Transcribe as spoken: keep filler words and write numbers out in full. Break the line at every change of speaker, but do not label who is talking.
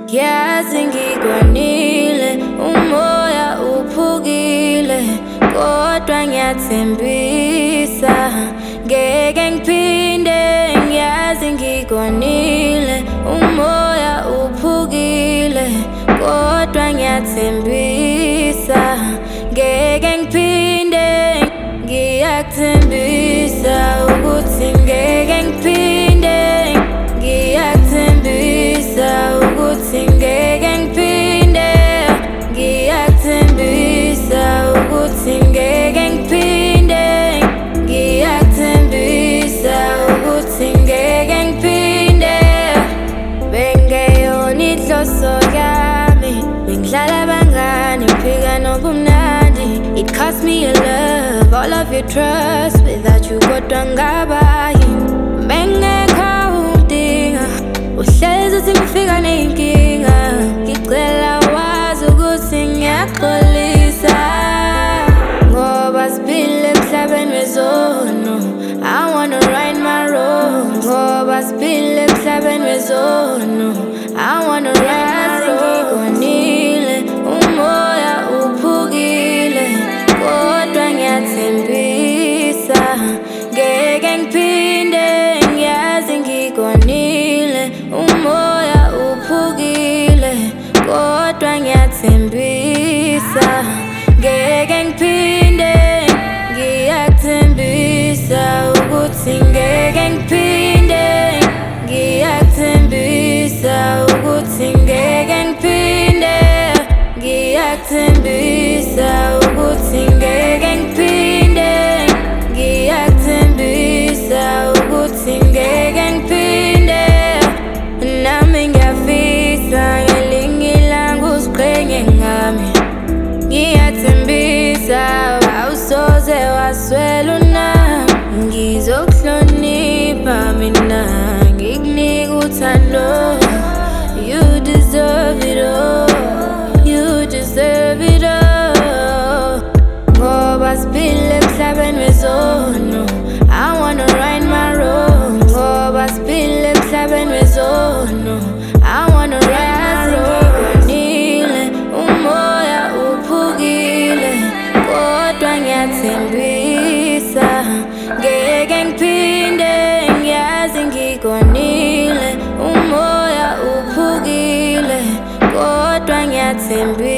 Yazi ngikwanile, umoya uphukile, kodwa ngiyathembisa ngeke ngiphinde. Ngiyazi ngikwanile, umoya uphukile, kodwa ngiyathembisa ngeke ngiphinde. Ngiyakuthembisa ukuthi ngeke ngiphinde. Ngiyakuthembisa ukuthi ngeke ngiphinde. Ngiyakuthembisa ukuthi ngeke ngiphinde. Ngiyakuthembisa ukuthi ngeke ngiphinde. Bengeyona inhloso yami, bengidlala abangani, ngiphika nobumnandi. It cost me your love, all of your trust. Without you kodwa ngabayi. Bengekho udinga, uhlezi uthi ngifika ney'nkinga. Ngicela wazi ukuthi ngiyaxolisa, ngoba siphila emhlabeni wezono. I wanna right my wrongs, ngoba siphila emhlabeni wezono. I wanna right my wrongs. Ngikwanile, umoya uphukile, kodwa ngiyathembisa ngeke ngiphinde. Ngiyazi ngikwanile, umoya uphukile, kodwa ngiyathembisa ngeke ngiphinde. Ngiyakuthembisa ukuthi ngeke ngiphinde. Ngiyakuthembisa ukuthi ngeke ngiphinde. Ngiyakuthembisa ukuthi ngeke ngiphinde. Ngiyakuthembisa ukuthi ngeke ngiphinde. Nami ngiyafisa ngelinye ilanga uziqhenye ngami. Ngiyathembisa awusoze waswela unami. Ngizokuhlonipha mina, ngikunika uthando. You deserve it all, you deserve it all. Ngoba siphila emhlabeni wezono. I wanna right my wrongs, ngoba siphila emhlabeni wezono. I wanna right my wrongs. Ngikwanile, umoya uphukile, kodwa ngiyathembisa ngeke ngiphinde. Ngiyazi ngikwanile, umoya uphukile, kodwa ngiyathembisa.